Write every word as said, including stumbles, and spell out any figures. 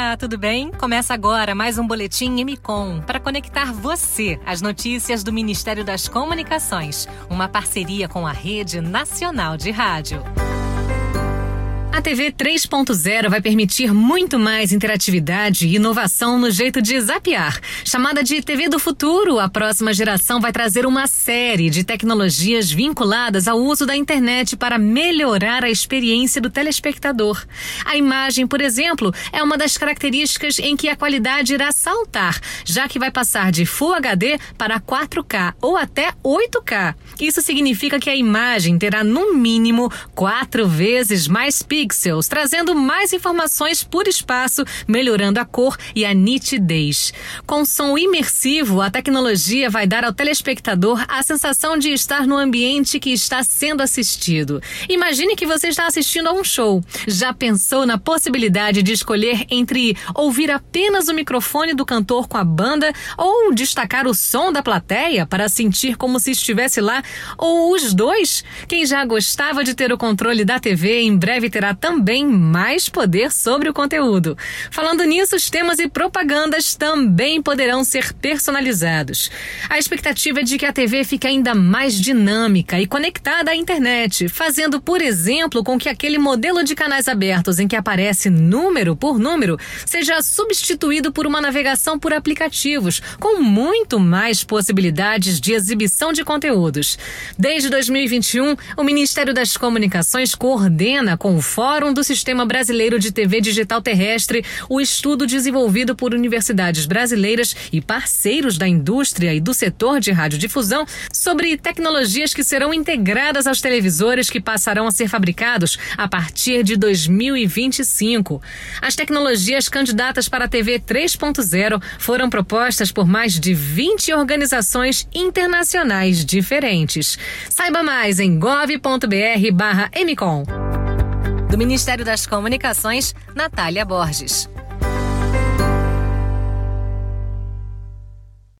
Olá, tudo bem? Começa agora mais um Boletim M Com para conectar você às notícias do Ministério das Comunicações, uma parceria com a Rede Nacional de Rádio. A T V três ponto zero vai permitir muito mais interatividade e inovação no jeito de zapear. Chamada de T V do Futuro, a próxima geração vai trazer uma série de tecnologias vinculadas ao uso da internet para melhorar a experiência do telespectador. A imagem, por exemplo, é uma das características em que a qualidade irá saltar, já que vai passar de Full H D para quatro K ou até oito K. Isso significa que a imagem terá no mínimo quatro vezes mais pixels, trazendo mais informações por espaço, melhorando a cor e a nitidez. Com som imersivo, a tecnologia vai dar ao telespectador a sensação de estar no ambiente que está sendo assistido. Imagine que você está assistindo a um show. Já pensou na possibilidade de escolher entre ouvir apenas o microfone do cantor com a banda ou destacar o som da plateia para sentir como se estivesse lá, ou os dois? Quem já gostava de ter o controle da T V, em breve terá também mais poder sobre o conteúdo. Falando nisso, os temas e propagandas também poderão ser personalizados. A expectativa é de que a T V fique ainda mais dinâmica e conectada à internet, fazendo, por exemplo, com que aquele modelo de canais abertos em que aparece número por número seja substituído por uma navegação por aplicativos, com muito mais possibilidades de exibição de conteúdos. Desde dois mil e vinte e um, o Ministério das Comunicações coordena com o Fórum do Sistema Brasileiro de T V Digital Terrestre o estudo desenvolvido por universidades brasileiras e parceiros da indústria e do setor de radiodifusão sobre tecnologias que serão integradas aos televisores que passarão a ser fabricados a partir de dois mil e vinte e cinco. As tecnologias candidatas para a T V três ponto zero foram propostas por mais de vinte organizações internacionais diferentes. Saiba mais em gov ponto br barra M Com. Do Ministério das Comunicações, Natália Borges.